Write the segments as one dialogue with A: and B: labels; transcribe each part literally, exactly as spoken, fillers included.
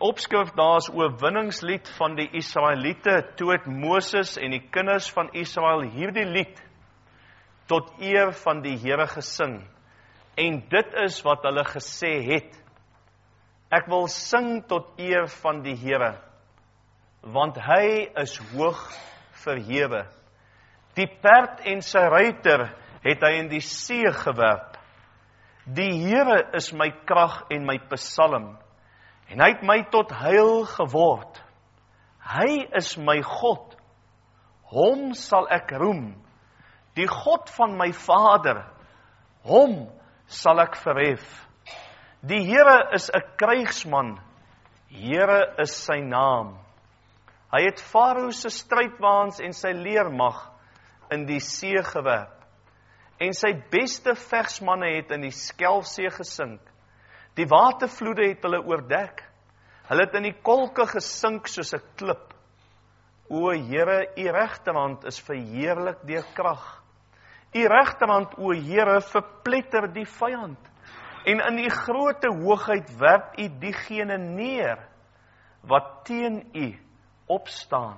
A: opskrif daar is oorwinningslied van die Israeliete, toe het Moses en die kinders van Israel hierdie lied tot eer van die Here gesing. En dit is wat hulle gesê het. Ek wil sing tot eer van die Here, want hy is hoog verhewe. Die perd en sy ruiter het hy in die see gewerp. Die Here is my krag en my psalm, en hy het my tot heil geword. Hy is my God, hom sal ek roem. Die God van my vader, hom sal ek verhef. Die Here is 'n krygsman, Here is sy naam. Hy het Farao se strydwaans en sy leermag in die see gewerp, en sy beste vegsmanne het in die Skelfsee gesink. Die watervloede het hulle oordek. Hulle het in die kolke gesink soos 'n klip. O Here, u regterhand is verheerlik deur krag. U regterhand, o Here, verpletter die vyand. En in u groote hoogheid werp u diegene neer wat teen u opstaan.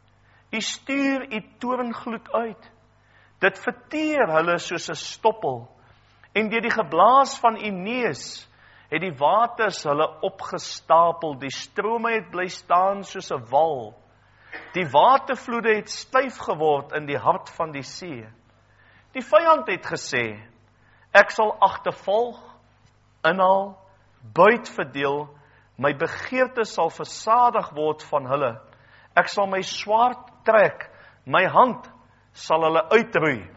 A: U stuur u toorngloed uit. Dit verteer hulle soos 'n stoppel. En deur die geblaas van u neus het die waters hulle opgestapel. Die strome het bly staan soos 'n wal. Die watervloede het styf geword in die hart van die see. Die vyand het gesê, ek sal agtervolg, inhaal, buit verdeel, my begeerte sal versadig word van hulle. Ek sal my swaard trek, my hand sal hulle uitroei.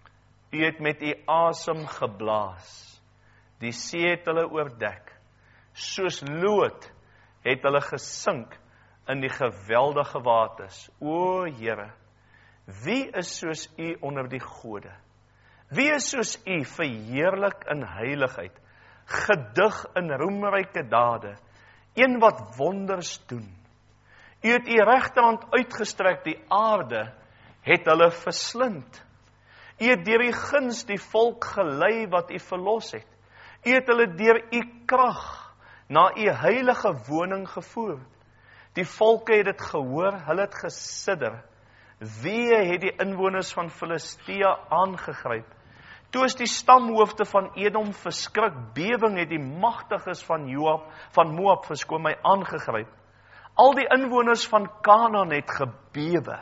A: U het met u asem geblaas. Die see het hulle oordek. Soos lood het hulle gesink in die geweldige waters. O Here, wie is soos u onder die gode? Wie is soos u verheerlik in heiligheid, gedig in roemryke dade, een wat wonders doen? U het u regterhand uitgestrek, die aarde het hulle verslind. U het deur u guns die volk gelei wat u verlos het. U het hulle deur u krag na u heilige woning gevoer. Die volke het dit gehoor, hulle het gesidder. Wie het die inwoners van Filistea aangegryp? Toe is die stamhoofde van Edom verskrik, bewing het die magtiges van Joab, van Moab verskoon my aangegryp. Al die inwoners van Kanaan het gebewe.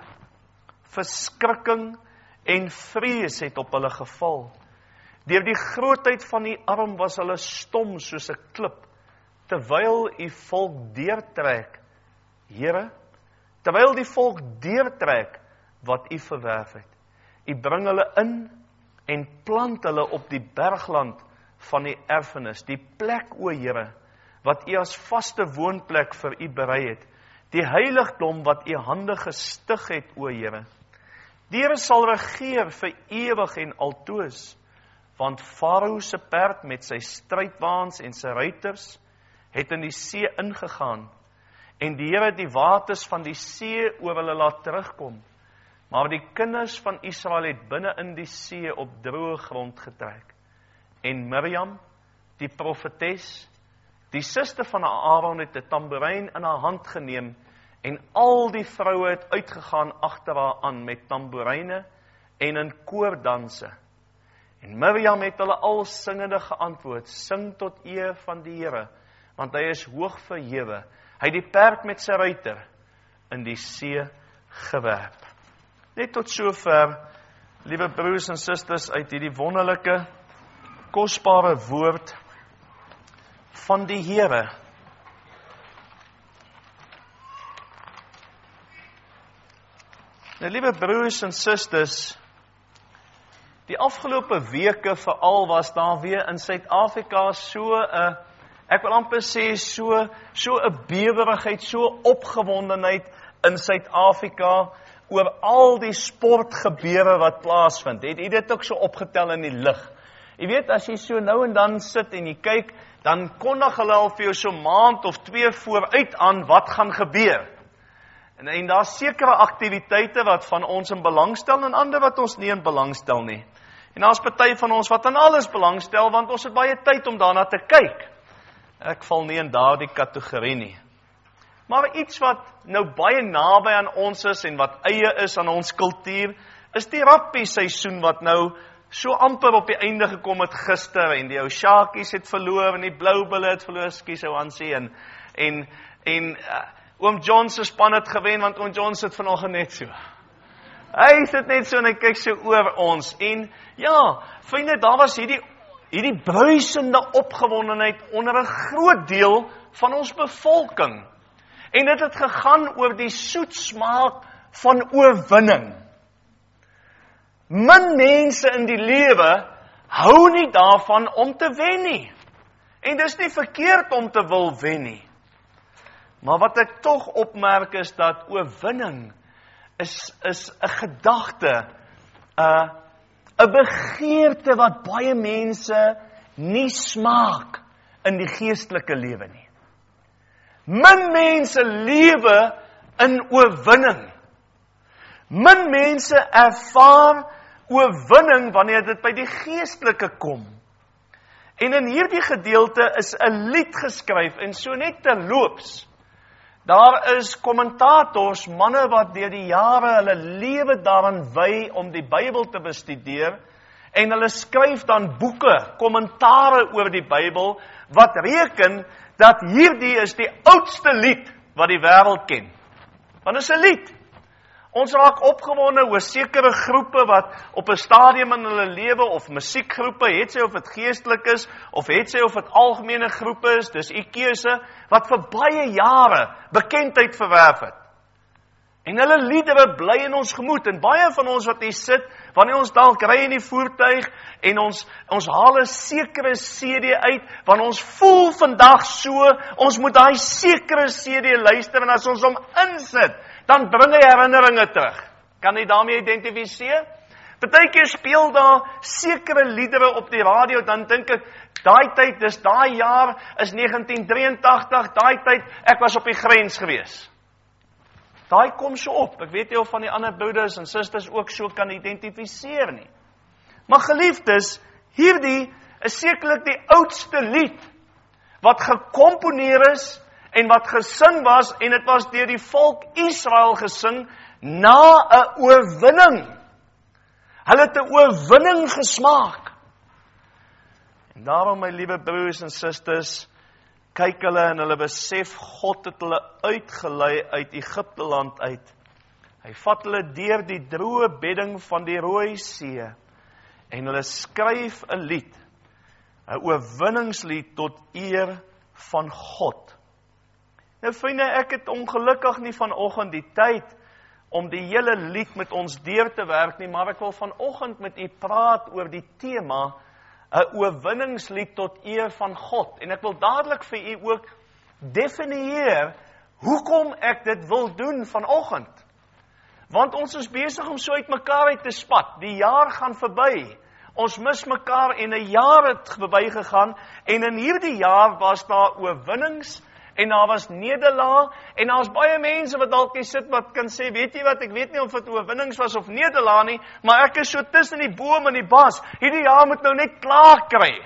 A: Verskrikking en vrees het op hulle geval. Deur die grootheid van die arm was hulle stom soos 'n klip, terwyl u volk deurtrek, Here, terwyl die volk deurtrek wat u verwerf het. U bring hulle in en plant hulle op die bergland van die erfenis, die plek, o Here, wat u as vaste woonplek vir u berei het, die heiligdom wat u hande gestig het, o Here. Die Here sal regeer vir ewig en altoos, want Farao se perd met sy strydwaans en sy ruiters het in die see ingegaan, en die Here het die waters van die see oor hulle laat terugkom, maar die kinders van Israel het binne in die see op droë grond getrek. En Miriam, die profetes, die suster van Aaron, het 'n tamboerijn in haar hand geneem, en al die vroue het uitgegaan agter haar aan met tamboeryne en in koordanse. En Miriam het hulle al singende geantwoord, sing tot eer van die Here, want hy is hoog verhewe. Hy het die perd met sy ruiter in die see gewerp. Net tot sover, liewe broers en susters, uit hierdie wonderlike, kosbare woord van die Here. Nou, liewe broers en susters, die afgelope weke veral was daar weer in Suid-Afrika so 'n, ek wil amper sê, so so 'n bewerigheid, so opgewondenheid in Suid-Afrika oor al die sportgebeure wat plaasvind. Het jy dit ook so opgetel in die lig? Jy weet, as jy so nou en dan sit en jy kyk, dan kondig hulle al vir jou so maand of twee vooruit aan wat gaan gebeur. En, en daar is sekere aktiwiteite wat van ons in belangstel en ander wat ons nie in belangstel nie. En daar is party van ons wat aan alles belangstel, want ons het baie tyd om daarna te kyk. Ek val nie in daardie kategorie nie. Maar iets wat nou baie naby aan ons is en wat eie is aan ons kultuur, is die rugby seisoen wat nou so amper op die einde gekom het gister, en die ou Sharkies het verloor, en die Blou Bulle het verloor, skus ou Hansie, en, en, en uh, oom John se span het gewen, want oom John sit vanoggend net so. Hy sit net so en hy kyk so oor ons, en ja, vriende, daar was hierdie, hierdie bruisende opgewondenheid onder 'n groot deel van ons bevolking. En dit het gegaan oor die soetsmaak van oorwinning. Min mense in die lewe hou nie daarvan om te wen nie. En dis nie verkeerd om te wil wen nie. Maar wat ek tog opmerk is dat oorwinning is is 'n gedagte, 'n 'n begeerte wat baie mense nie smaak in die geestelike lewe nie. Min mense lewe in oorwinning. Min mense ervaar oorwinning wanneer dit by die geestelike kom. En in hierdie gedeelte is 'n lied geskryf, en so net terloops, daar is kommentators, manne wat deur die jare hulle lewe daaraan wy om die Bybel te bestudeer, en hulle skryf dan boeke, kommentare oor die Bybel, wat reken dat hierdie is die oudste lied wat die wêreld ken. Want dit is 'n lied. Ons raak opgewonde oor sekere groepe wat op 'n stadium in hulle lewe, of musiekgroepe, het sy of dit geestelik is, of het sy of dit algemene groepe is, dis u keuse, wat vir baie jare bekendheid verwerf het. En hulle liedere bly in ons gemoed, en baie van ons wat hier sit, wanneer ons dalk ry in die voertuig, en ons, ons haal 'n sekere C D uit, want ons voel vandag so, ons moet daai sekere C D luister, en as ons hom insit, dan bring hy herinneringe terug. Kan jy daarmee identifiseer? Partykeer speel daar sekere liedere op die radio, dan dink ek, daai tyd, dis daai jaar, is negentien drieëntagtig, daai tyd, ek was op die grens gewees. Daai kom so op, ek weet nie of van die ander broeders en susters ook so kan identifiseer nie. Maar geliefdes, hierdie is sekerlik die oudste lied, wat gekomponeer is, en wat gesing was, en het was deur die volk Israel gesing, na 'n oorwinning. Hulle het 'n oorwinning gesmaak. En daarom, my liewe broers en susters, kyk hulle en hulle besef, God het hulle uitgelei uit Egipte land uit. Hy vat hulle deur die droë bedding van die Rooi See, en hulle skryf 'n lied, 'n oorwinningslied tot eer van God. Nou vriende, ek het ongelukkig nie vanoggend die tyd om die hele lied met ons deur te werk nie, maar ek wil vanoggend met u praat oor die tema, 'n oorwinningslied tot eer van God. En ek wil dadelik vir u ook definieer hoekom ek dit wil doen vanoggend. Want ons is besig om so uit mekaar uit te spat. Die jaar gaan verby. Ons mis mekaar en 'n jaar het verby gegaan, en in hierdie jaar was daar oorwinnings, en daar was nederlaag, en daar was baie mense wat dalk hier sit wat kan sê, weet jy wat, ek weet nie of dit oorwinnings was of nederlaag nie, maar ek is so tussen die boom en die bas, hierdie jaar moet nou net klaar kry.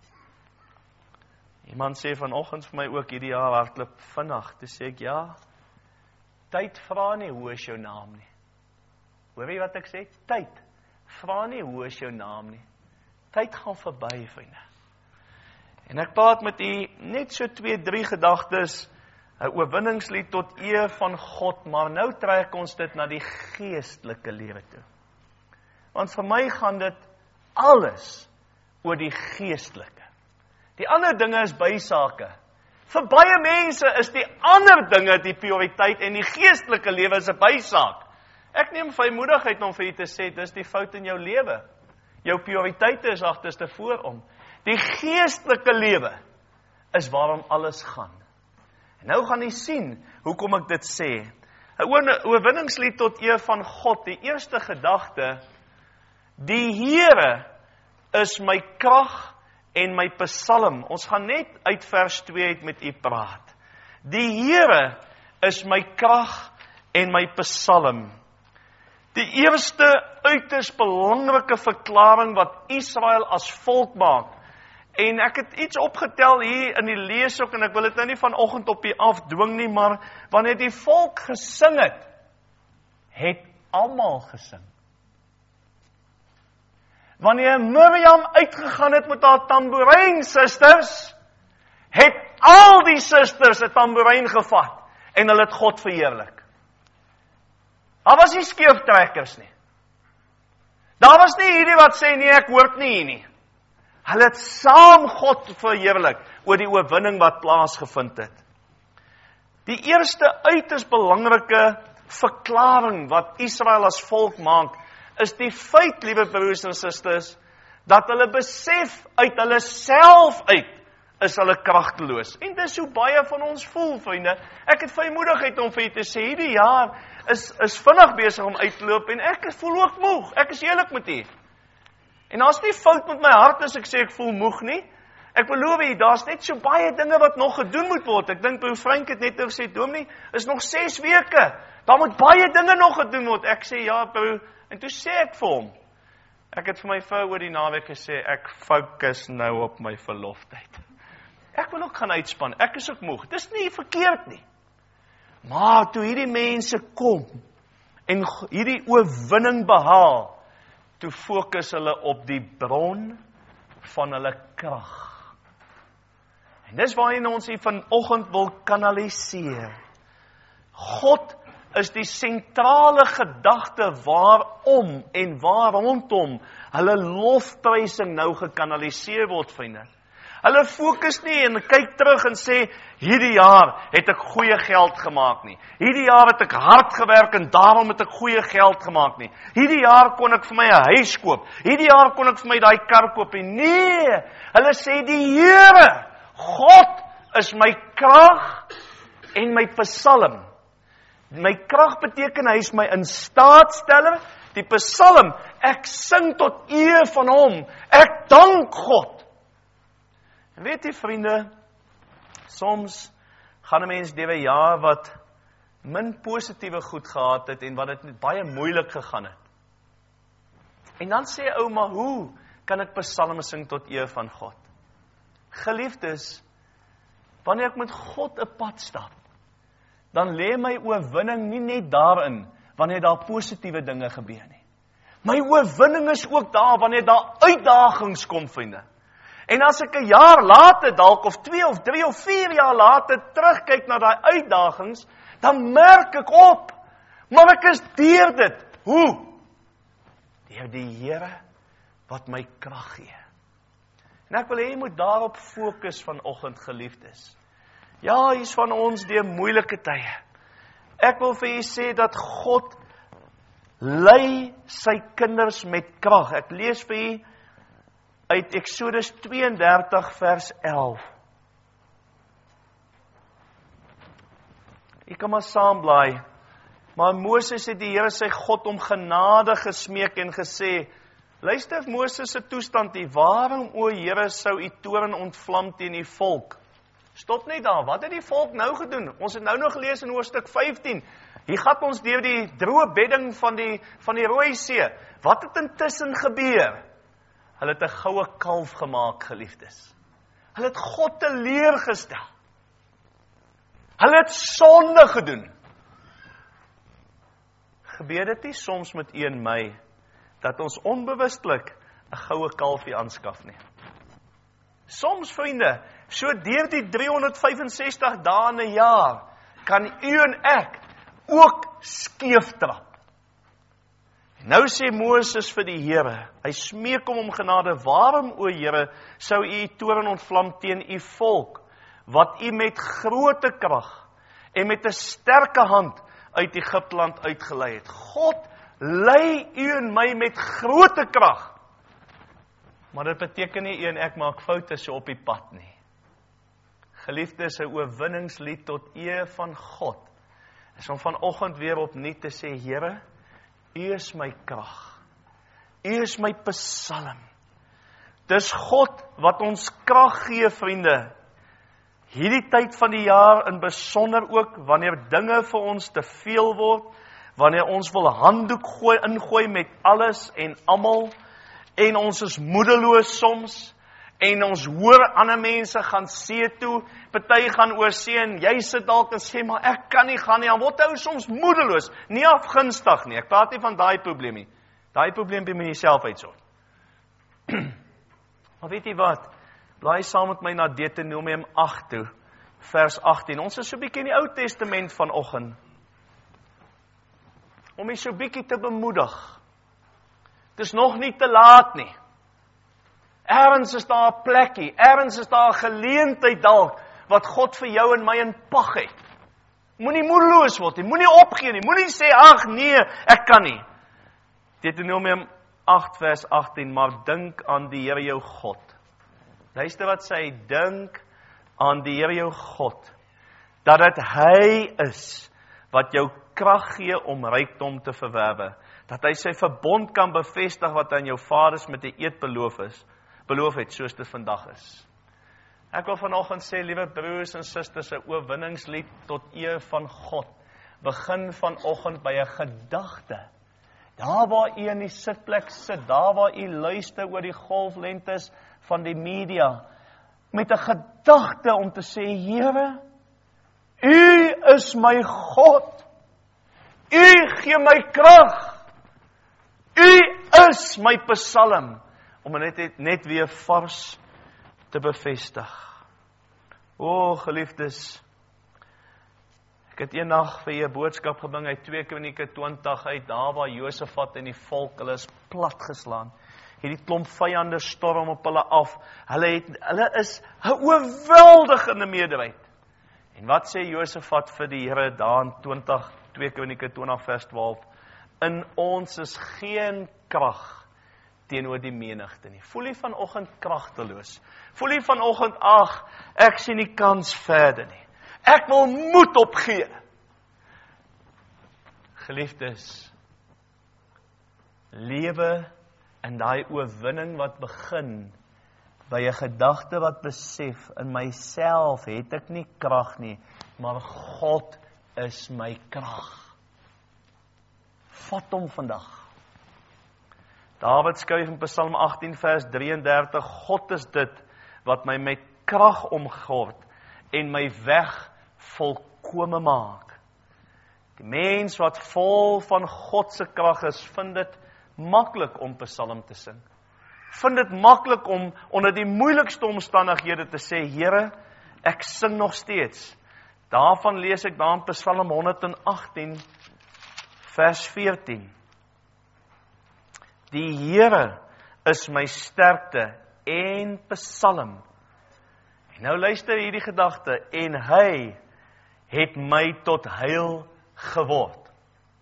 A: Iemand sê vanoggend vir my ook, hierdie jaar hardloop vinnig, toe sê ek, ja, tyd vra nie, hoe is jou naam nie. Hoor jy wat ek sê? Tyd vra nie, hoe is jou naam nie. Tyd gaan verby, vriende. En ek praat met u net so twee, drie gedagtes, 'n oorwinningslied tot eer van God, maar nou trek ons dit na die geestelike lewe toe. Want vir my gaan dit alles oor die geestelike. Die ander dinge is bysake. Vir baie mense is die ander dinge die prioriteit, en die geestelike lewe is 'n bysaak. Ek neem vrymoedigheid om vir u te sê, dis die fout in jou lewe. Jou prioriteite is agterste voorom. Die geestelike lewe is waarom alles gaan. En nou gaan jy sien, hoekom ek dit sê. 'n Oorwinningslied tot eer van God, die eerste gedagte, die Here is my krag en my psalm. Ons gaan net uit vers twee uit met u praat. Die Here is my krag en my psalm. Die eerste uiters belangrike verklaring wat Israel as volk maak, En ek het iets opgetel hier in die lees ook, en ek wil dit nou nie vanoggend op die afdwing nie, maar wanneer die volk gesing het, het almal gesing. Wanneer Miriam uitgegaan het met haar tamboerijn, susters, het al die susters 'n tamboerijn gevat, en hulle het God verheerlik. Daar was nie skeeftrekkers nie. Daar was nie hierdie wat sê, nee, ek hoort nie hier nie. Hulle het saam God verheerlik oor die oorwinning wat plaasgevind het. Die eerste uiters belangrike verklaring wat Israel as volk maak, is die feit, liewe broers en susters, dat hulle besef uit hulle self uit, is hulle kragteloos. En dis hoe baie van ons voel, vriende. Ek het vrymoedigheid om vir julle te sê, hierdie jaar is, is vinnig besig om uit te loop, en ek voel ook moeg. Ek is eerlik met u. En daar's nie fout met my hart as ek sê ek voel moeg nie. Ek beloof u, daar's net so baie dinge wat nog gedoen moet word. Ek dink broer Frank het net gesê, dominee, is nog ses weke. Daar moet baie dinge nog gedoen word. Ek sê ja, broer, en toe sê ek vir hom, ek het vir my vrou oor die naweek gesê, ek fokus nou op my verloftyd. Ek wil ook gaan uitspan, ek is ook moeg. Dis nie verkeerd nie. Maar toe hierdie mense kom en hierdie oorwinning behaal, toe fokus hulle op die bron van hulle krag. En dis waarin ons hier vanoggend wil kanaliseer. God is die sentrale gedagte waarom en waar rondom hulle lofprysing nou gekanaliseer word, vriende. Hulle fokus nie en kyk terug en sê, hierdie jaar het ek goeie geld gemaak nie. Hierdie jaar het ek hard gewerk en daarom het ek goeie geld gemaak nie. Hierdie jaar kon ek vir my 'n huis koop. Hierdie jaar kon ek vir my daai kar koop. Nee, hulle sê die Here, God is my krag en my psalm. My krag beteken hy is my instaatsteller. Die psalm, ek sing tot eer van hom. Ek dank God. En weet jy, vriende, soms gaan 'n mens deur 'n jaar wat min positiewe goed gehad het en wat dit baie moeilik gegaan het. En dan sê ou, maar hoe kan ek psalme sing tot eer van God? Geliefdes, wanneer ek met God 'n pad stap, dan lê my oorwinning nie net daarin wanneer daar positiewe dinge gebeur nie. My oorwinning is ook daar wanneer daar uitdagings kom, vriende. En as ek 'n jaar later dalk of twee of drie of vier jaar later terugkyk na daai uitdagings, dan merk ek op, maar ek is deur dit. Hoe? Deur die Here wat my krag gee. En ek wil hê jy moet daarop fokus vanoggend, geliefdes. Ja, hier's van ons deur moeilike tye. Ek wil vir julle sê dat God lei sy kinders met krag. Ek lees vir julle uit Eksodus twee en dertig vers elf. Ek kan maar saam blaai. Maar Moses het die Here sy God om genade gesmeek en gesê, luister Moses se toestand hier, waarom o Here sou u toorn ontvlam teen die volk? Stop net daar, wat het die volk nou gedoen? Ons het nou nog gelees in hoofstuk vyftien. Hier gaan ons deur die droë bedding van die, van die Rooi See. Wat het intussen gebeur? Hulle het 'n goue kalf gemaak, geliefdes. Hulle het God teleurgestel. Hulle het sonde gedoen. Gebeur dit nie soms met u en my, dat ons onbewustelik 'n goue kalfie aanskaf nie? Soms, vriende, so deur die driehonderdvyfensestig dae in 'n jaar, kan u en ek ook skeef trap. Nou sê Moses vir die Here, hy smeek hom om genade, waarom o Here, sou u toorn ontvlam teen u volk, wat u met groote krag en met 'n sterke hand uit Egipteland uitgelei het. God lei u en my met groote krag. Maar dit beteken nie u en ek maak foute so op die pad nie. Geliefdes, 'n oorwinningslied tot eer van God is om vanoggend weer opnuut te sê, Here, U is my krag. U is my psalm. Dis God wat ons krag gee, vriende. Hierdie tyd van die jaar in besonder ook, wanneer dinge vir ons te veel word, wanneer ons wil handdoek gooi, ingooi met alles en almal, en ons is moedeloos soms, en ons hoor ander mense gaan see toe, party gaan oor see en jy sit dalk en sê, maar ek kan nie gaan nie, en word ou soms moedeloos, nie afgunstig nie, ek praat nie van daai probleem nie, daai probleem moet jy self uitsorg. Maar weet jy wat, blaai saam met my na Deuteronomium agt toe, vers agttien, ons is so bietjie in die Ou Testament vanoggend, om jy so bietjie te bemoedig, het is nog nie te laat nie, ergens is daar 'n plekkie, ergens is daar 'n geleentheid dalk, wat God vir jou en my in pag het. Moenie moedeloos word nie, moenie opgee nie, moenie sê, ag nee, ek kan nie. Deuteronomium agt vers agttien, maar dink aan die Here jou God. Luister wat sê hy, dink aan die Here jou God, dat dit hy is, wat jou krag gee om rykdom te verwerwe, dat hy sy verbond kan bevestig, wat aan jou vaders met die eed beloof is, beloof het, soos dit vandag is. Ek wil vanoggend sê, liewe broers en susters, 'n oorwinningslied tot eer van God, begin vanoggend by 'n gedagte, daar waar u in die sitplek sit, daar waar u luister oor die golflengtes van die media, met 'n gedagte om te sê, Here, u is my God, u gee my krag, u is my psalm, om net, net weer vars te bevestig. O, geliefdes, ek het eendag vir 'n boodskap gebring uit twee Kronieke twintig uit, daar waar Josafat en die volk, hulle is platgeslaan. Hierdie klomp vyande storm op hulle af. Hulle het, hulle is 'n oorweldigende meerderheid. En wat sê Josafat vir die Here daar in twintig, twee Kronieke twintig vers twaalf? In ons is geen krag teenoor die menigte nie. Voel jy vanoggend kragteloos? Voel jy vanoggend, ag, ek sien nie kans verder nie. Ek wil moed opgee. Geliefdes, lewe in daai oorwinning wat begin by 'n gedagte wat besef, in myself het ek nie krag nie, maar God is my krag. Vat hom vandag. Dawid skryf in Psalm agttien vers drieëndertig, God is dit wat my met krag omgord en my weg volkome maak. Die mens wat vol van God se krag is, vind dit maklik om Psalm te sing. Vind dit maklik om onder die moeilikste omstandighede te sê, Here, ek sing nog steeds. Daarvan lees ek daar in Psalm honderdagtien vers veertien. Die Here is my sterkte en psalm. En nou luister hierdie gedagte, en hy het my tot heil geword.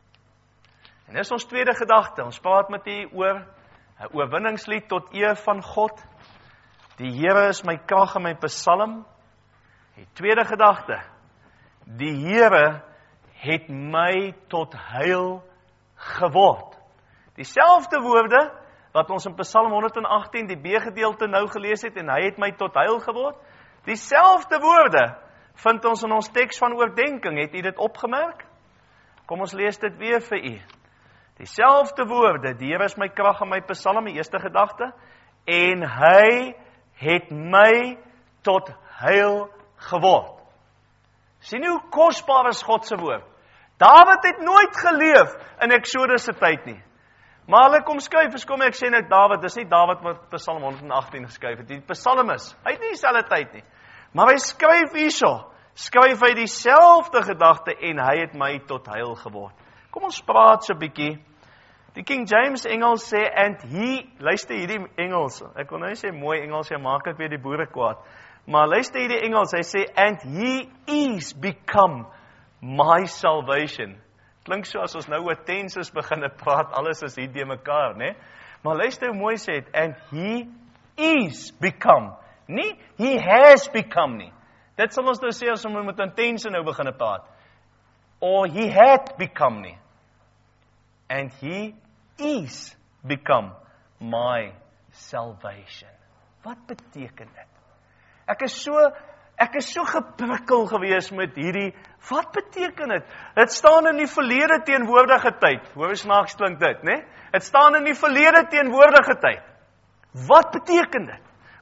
A: En dis ons tweede gedagte, ons praat met u oor 'n oorwinningslied tot eer van God. Die Here is my krag en my psalm. Die tweede gedagte, die Here het my tot heil geword. Dieselfde woorde wat ons in Psalm honderdagtien die B-gedeelte nou gelees het, en hy het my tot heil geword. Dieselfde woorde vind ons in ons teks van oordenking. Het u dit opgemerk? Kom ons lees dit weer vir u. Dieselfde woorde, die Here is my krag en my psalm, die eerste gedagte, en hy het my tot heil geword. Sien hoe kosbaar is God se woord. Dawid het nooit geleef in Eksodus se tyd nie. Maar hulle kom skryf, is kom ek sê net Dawid, dis nie Dawid wat Psalm honderdagtien geskryf het, die psalmis, hy het nie dieselfde tyd nie. Maar hy skryf hierso, skryf hy dieselfde gedagte, en hy het my tot heil geword. Kom ons praat so 'n bietjie. Die King James Engels sê, and he, luister hierdie Engels, ek wil nou nie sê mooi Engels, jy maak ek weer die boere kwaad, maar luister hierdie Engels, hy sê, and he is become my salvation. Klink so as ons nou oor tenses begin praat, alles is hier die mekaar, né? Maar luister hoe mooi sê het, and he is become, nie he has become nie. Dit sal ons nou sê as ons met 'n tense nou begin praat. Or he had become nie. And he is become my salvation. Wat beteken dit? Ek is so Ek is so geprikkel gewees met hierdie, wat beteken dit? Het staan in die verlede teenwoordige tyd. Hoe snaaks klink dit, né? Het staan in die verlede teenwoordige tyd. Wat beteken dit?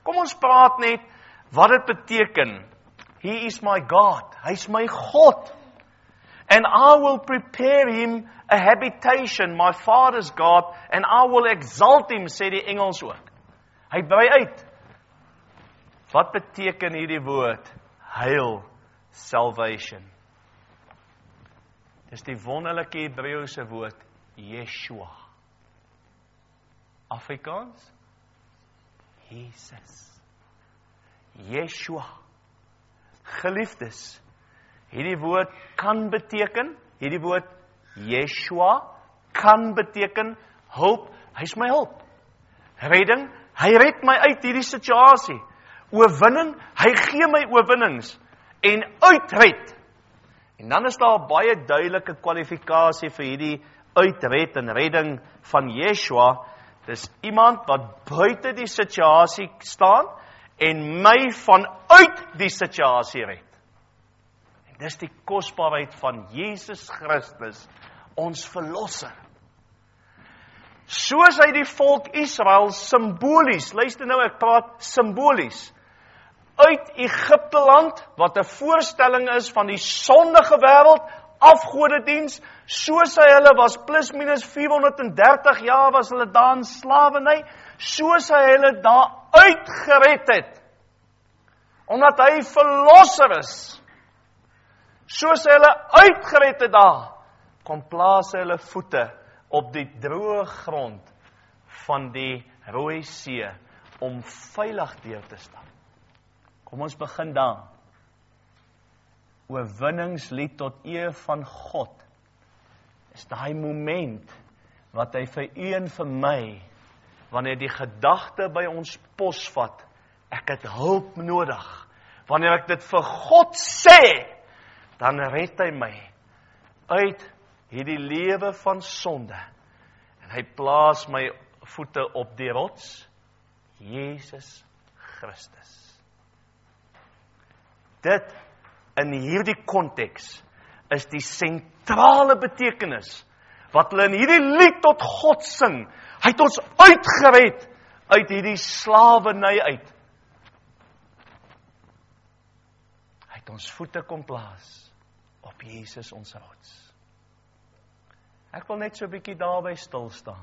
A: Kom ons praat net wat dit beteken. He is my God. Hy's my God. And I will prepare him a habitation, my Father's God, and I will exalt him, sê die Engels ook. Hy brei uit. Wat beteken hierdie woord? Heil, salvation. Dis die wonderlike Hebreëse woord, Yeshua. Afrikaans? Jesus. Yeshua. Geliefdes, hierdie woord kan beteken, hierdie woord Yeshua kan beteken hulp, hy's my hulp. Redding, hy red my uit hierdie situasie. Oorwinning, hy gee my oorwinnings. En uitred. En dan is daar baie duidelike kwalifikasie vir hierdie uitred en redding van Yeshua. Dis iemand wat buite die situasie staan en my vanuit die situasie red. En dis die kosbaarheid van Jesus Christus, ons verlosser. Soos hy die volk Israel simbolies, luister nou, ek praat simbolies, uit Egipte land, wat 'n voorstelling is van die sondige wêreld, afgodediens, soos hy hulle was, plus minus vierhonderddertig jaar was hulle daar in slawerny, soos hy hulle daar uitgered het, omdat hy verlosser is, soos hy hulle uitgered het daar, kom plaas hy hulle voete op die droë grond van die Rooi See, om veilig deur te stap. Kom ons begin daar. Oorwinningslied tot eer van God, is daai moment, wat hy vir u en vir my, wanneer die gedagte by ons posvat, ek het hulp nodig, wanneer ek dit vir God sê, dan red hy my, uit hierdie lewe van sonde, en hy plaas my voete op die rots, Jesus Christus. Dit, in hierdie konteks, is die sentrale betekenis, wat hulle in hierdie lied tot God sing. Hy het ons uitgered, uit hierdie slawerny uit. Hy het ons voete kom plaas, op Jesus ons rots. Ek wil net so 'n bietjie daarby stil staan.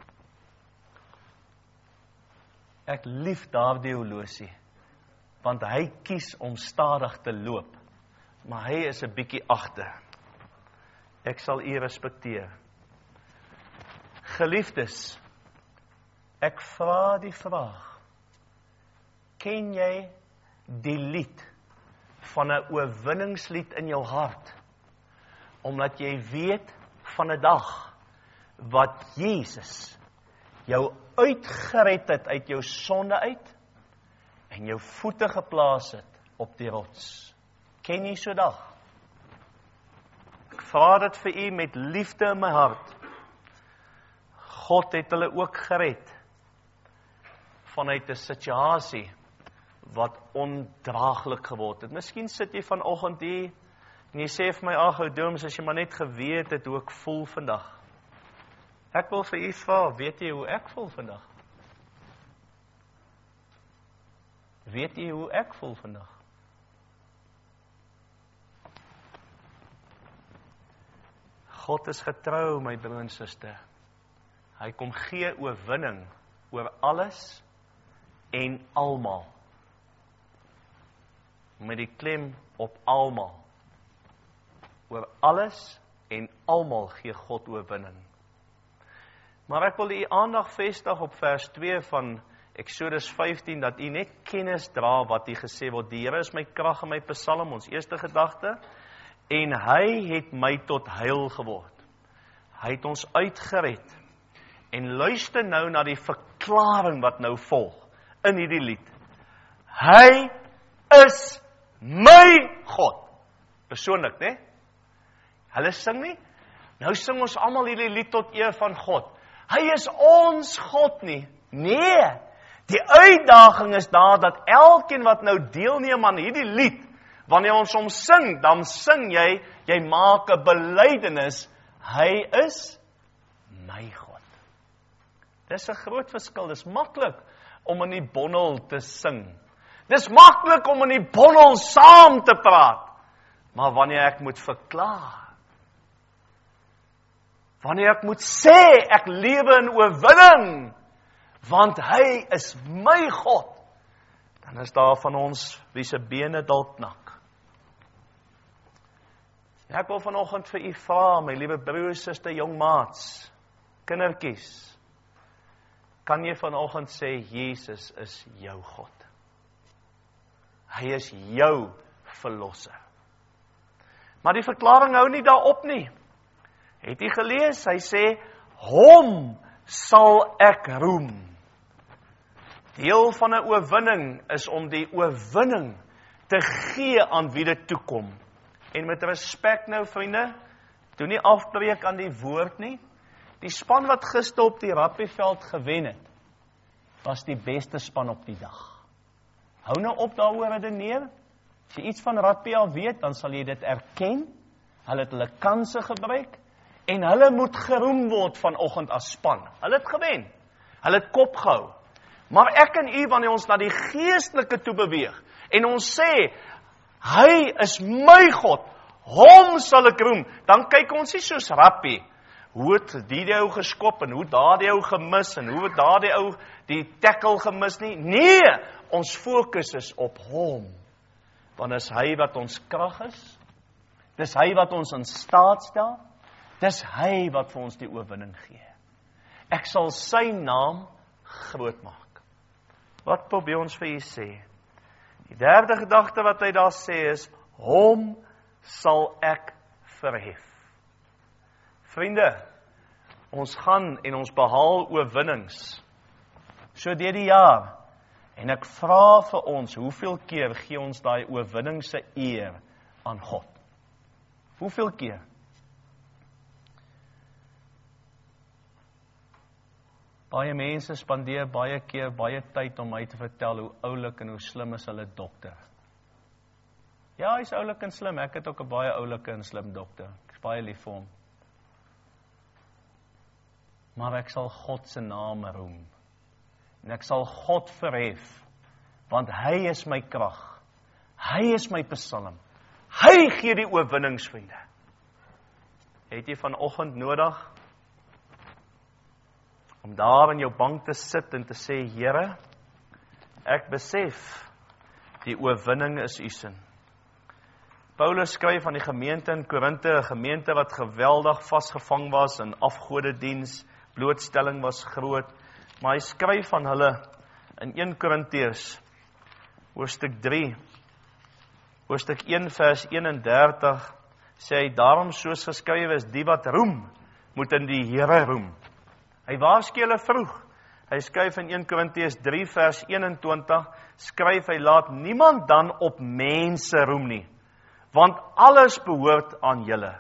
A: Ek lief daardie horlosie, want hy kies om stadig te loop, maar hy is 'n bietjie agter. Ek sal u respekteer. Geliefdes, ek vra die vraag, ken jy die lied van 'n oorwinningslied in jou hart, omdat jy weet van 'n dag, wat Jesus jou uitgered het uit jou sonde uit, en jou voete geplaas het op die rots. Ken jy so dag? Ek vra dit vir u met liefde in my hart. God het hulle ook gered, vanuit 'n situasie, wat ondraaglik geword het. Miskien sit jy vanoggend hier, en jy sê vir my, ag ou Dooms, as jy maar net geweet het hoe ek voel vandag. Ek wil vir u vra, weet jy hoe ek voel vandag? Weet jy hoe ek voel vandag? God is getrou, my broer en suster. Hy kom gee oorwinning oor alles en almal. Met die klem op almal. Oor alles en almal gee God oorwinning. Maar ek wil u aandag vestig op vers twee van Eksodus vyftien, dat u net kennis dra wat u gesê word, die Here is my krag en my psalm, ons eerste gedagte, en hy het my tot heil geword. Hy het ons uitgered. En luister nou na die verklaring wat nou volg in hierdie lied. Hy is my God. Persoonlik, né? Hulle sing nie. Nou sing ons almal hierdie lied tot eer van God. Hy is ons God nie. Nee. Die uitdaging is daar dat elkeen wat nou deelneem aan hierdie lied, wanneer ons hom sing, dan sing jy, jy maak 'n belydenis, hy is my God. Dis 'n groot verskil, dis maklik om in die bondel te sing. Dis maklik om in die bondel saam te praat. Maar wanneer ek moet verklaar, wanneer ek moet sê, ek lewe in oorwinning, want hy is my God, dan is daar van ons wie se bene dalk knak. Ek wil vanoggend vir u vra, my liewe broers, suster, jong maats, kindertjies, kan jy vanoggend sê, Jesus is jou God. Hy is jou verlosser. Maar die verklaring hou nie daarop nie. Het jy gelees? Hy sê, hom sal ek roem. Deel van 'n oorwinning is om die oorwinning te gee aan wie dit toekom. En met respek nou, vriende, doen nie afbreek aan die woord nie. Die span wat gister op die rugbyveld gewen het, was die beste span op die dag. Hou nou op daaroor redeneer. As jy iets van rugby al weet, dan sal jy dit erken. Hulle het hulle kanse gebruik, en hulle moet geroem word vanoggend as span. Hulle het gewen. Hulle het kop gehou. Maar ek en u, wanneer ons na die geestelike toe beweeg, en ons sê, hy is my God, hom sal ek roem, dan kyk ons nie soos rugby, hoe het die die ou geskop, en hoe daar die ou gemis, en hoe het daar die ou die tackle gemis nie. Nee, ons fokus is op hom, want is hy wat ons krag is, dis hy wat ons in staat stel, dis hy wat vir ons die oorwinning gee. Ek sal sy naam groot maak. Wat probeer ons vir u sê? Die derde gedagte wat hy daar sê is, hom sal ek verhef. Vriende, ons gaan en ons behaal oorwinnings, so deur die jaar, en ek vra vir ons, hoeveel keer gee ons daai oorwinning se eer aan God? Hoeveel keer? Baie mense spandeer baie keer, baie tyd om my te vertel hoe oulik en hoe slim is hulle dokter. Ja, hy is oulik en slim, ek het ook 'n baie oulike en slim dokter. Ek is baie lief vir hom. Maar ek sal God se naam roem. En ek sal God verhef, want hy is my krag. Hy is my psalm. Hy gee die oorwinningsvriende. Het jy vanoggend nodig om daar in jou bank te sit en te sê, Here, ek besef, die oorwinning is u sin. Paulus skryf aan die gemeente in Korinte, 'n gemeente wat geweldig vasgevang was in afgodediens, blootstelling was groot, maar hy skryf van hulle in eerste Korintiërs, hoofstuk drie, hoofstuk een vers eenendertig, sê hy, daarom soos geskrywe is, die wat roem, moet in die Here roem. Hy waarsku hulle vroeg. Hy skryf in eerste Korintiërs drie vers eenentwintig, skryf hy, laat niemand dan op mense roem nie, want alles behoort aan julle.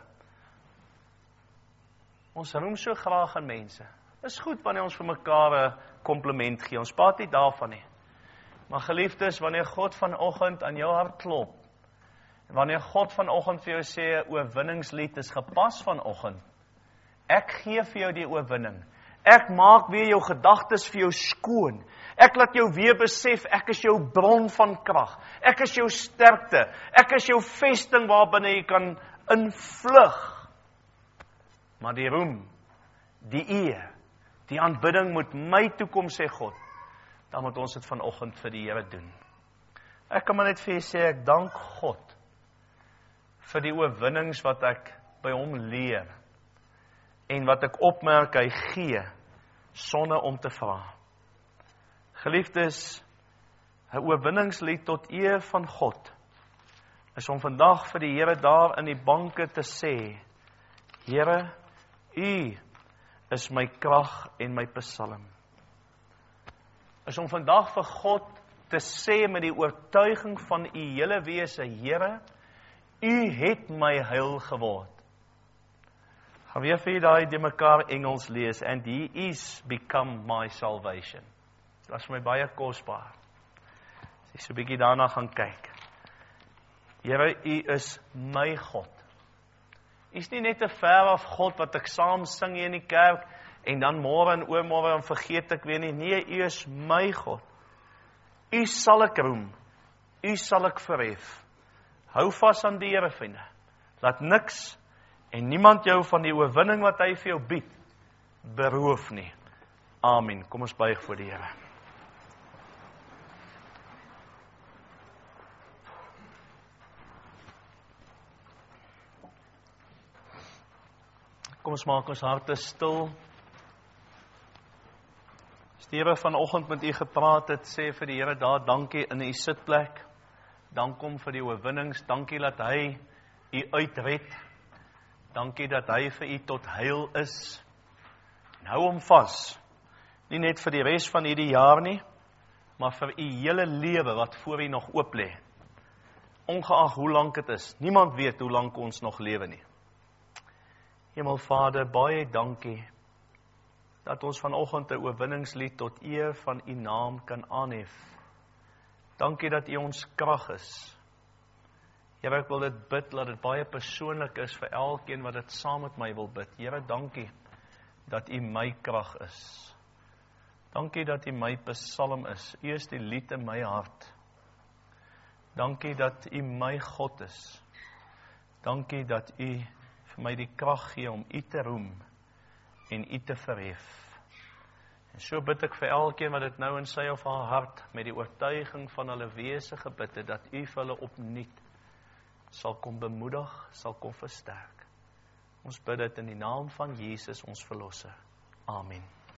A: Ons roem so graag aan mense. Is goed wanneer ons vir mekaar 'n kompliment gee, ons praat nie daarvan nie. Maar geliefdes, wanneer God vanoggend aan jou hart klop, wanneer God vanoggend vir jou sê, 'n oorwinningslied is gepas vanoggend, ek gee vir jou die oorwinning. Ek maak weer jou gedagtes vir jou skoon. Ek laat jou weer besef, ek is jou bron van krag. Ek is jou sterkte. Ek is jou vesting waarbinne jy kan invlug. Maar die roem, die eer, die aanbidding moet my toekom, sê God. Dan moet ons dit vanoggend vir die Here doen. Ek kan maar net vir jy sê, ek dank God vir die oorwinnings wat ek by hom leer. En wat ek opmerk, hy gee, sonder om te vra. Geliefdes, 'n oorwinningslied tot eer van God, is om vandag vir die Here daar in die banke te sê, Here, u is my krag en my psalm. Is om vandag vir God te sê met die oortuiging van u hele wese, Here, u het my heil geword. Gaan weer vir daai die mekaar Engels lees, and he is become my salvation. Dit was vir my baie kosbaar. As ek so 'n bietjie daarna gaan kyk. Here, u is my God. U is nie net 'n ver af God wat ek saam sing hier in die kerk, en dan môre en oormôre en vergeet ek weer nie. Nee, u is my God. U sal ek roem, U sal ek verhef. Hou vas aan die Here, vriende. Laat niks en niemand jou van die oorwinning wat hy vir jou bied, beroof nie. Amen. Kom ons buig voor die Here. Kom ons maak ons harte stil. As die Here vanoggend met u gepraat het, sê vir die Here daar dankie in u sitplek. Dank hom vir die oorwinnings. Dankie dat hy u uitred. Dankie dat hy vir u tot heil is. En hou hom vas. Nie net vir die res van hierdie jaar nie, maar vir u hele lewe wat voor u nog oop lê. Ongeag hoe lank dit is. Niemand weet hoe lank ons nog lewe nie. Hemelvader, baie dankie dat ons vanoggend 'n oorwinningslied tot eer van u naam kan aanhef. Dankie dat u ons krag is. Here, ek wil dit bid, laat dit baie persoonlik is vir elkeen wat dit saam met my wil bid. Here, dankie dat u my krag is. Dankie dat u my psalm is. U is die lied in my hart. Dankie dat u my God is. Dankie dat u vir my die krag gee om u te roem en u te verhef. En so bid ek vir elkeen wat dit nou in sy of haar hart met die oortuiging van hulle wese gebid het, dat u vir hulle opnuut sal kom bemoedig, sal kom versterk. Ons bid dit in die naam van Jesus, ons verlosser. Amen.